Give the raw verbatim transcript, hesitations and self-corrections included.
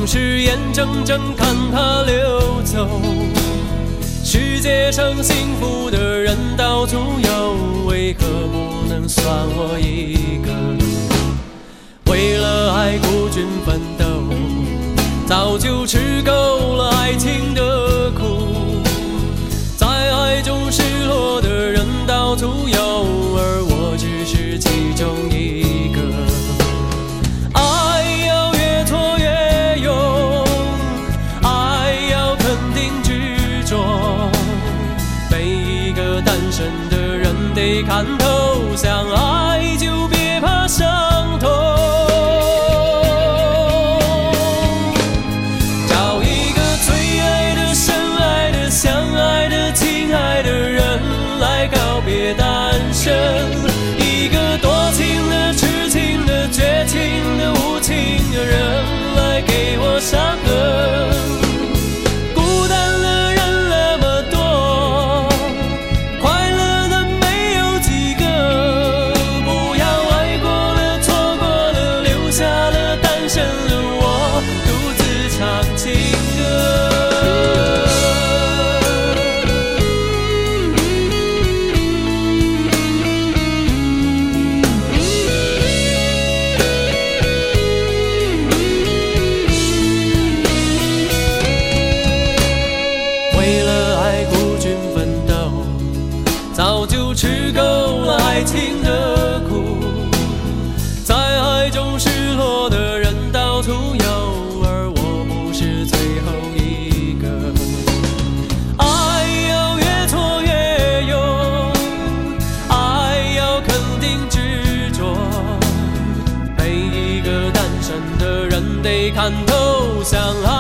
总是眼睁睁看它流走。世界上幸福的人到处有，为何不能算我一个？为了爱孤军奋斗，早就吃够了爱情的苦。在爱中失落的人到处有，而我只是其中一个。爱要越挫越勇，爱要肯定执着。每一个单身的人得看透，相爱就别怕伤痛。找一个最爱的、深爱的、相爱的、亲爱的人来告别单身。一个多情的、痴情的、绝情的、无情的人来给我伤痕。孤单的人那么多，快乐的没有几个。不要爱过了、错过了，留下了单身的我，独自唱情歌。早就吃够了爱情的苦，在爱中失落的人到处有，而我不是最后一个。爱要越挫越勇，爱要肯定执着。每一个单身的人得看透，相爱